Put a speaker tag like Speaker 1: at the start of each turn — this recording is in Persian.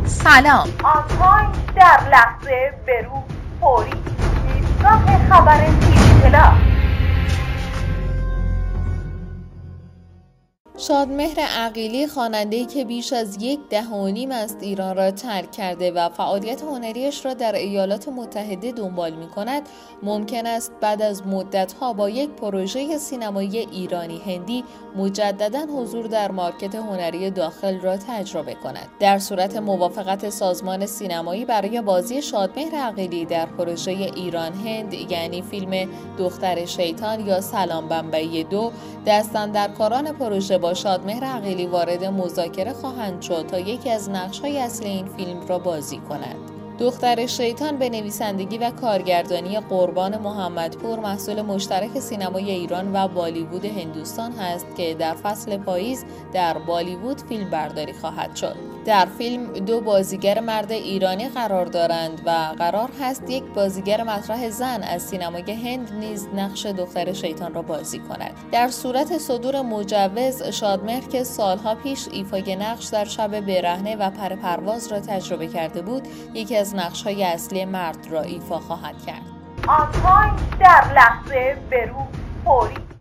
Speaker 1: سلام.
Speaker 2: آنتاین در لحظه برو فوری ایستگاه خبر تیوی اطلاع.
Speaker 3: شادمهر عقیلی، خواننده‌ای که بیش از 1 دهه و نیم است ایران را ترک کرده و فعالیت هنریش را در ایالات متحده دنبال می‌کند، ممکن است بعد از مدت‌ها با یک پروژه سینمایی ایرانی هندی مجدداً حضور در مارکت هنری داخل را تجربه کند. در صورت موافقت سازمان سینمایی برای بازی شادمهر عقیلی در پروژه ایران هند، یعنی فیلم دختر شیطان یا سلام بمبئی 2، دستاندرکاران پروژه با شادمهر عقیلی وارد مذاکره خواهند شد تا یکی از نقش‌های اصلی این فیلم را بازی کنند. دختر شیطان به نویسندگی و کارگردانی قربان محمدپور محصول مشترک سینمای ایران و بالیوود هندوستان هست که در فصل پاییز در بالیوود فیلم برداری خواهد شد. در فیلم 2 بازیگر مرد ایرانی قرار دارند و قرار هست یک بازیگر مطرح زن از سینمای هند نیز نقش دختر شیطان را بازی کند. در صورت صدور مجوز، شادمهر که سالها پیش ایفای نقش در شب برهنه و پر پرواز را تجربه کرده بود، یکی از نقش‌های اصلی مرد را ایفا خواهد کرد.
Speaker 2: آنتاین در لحظه برو فوری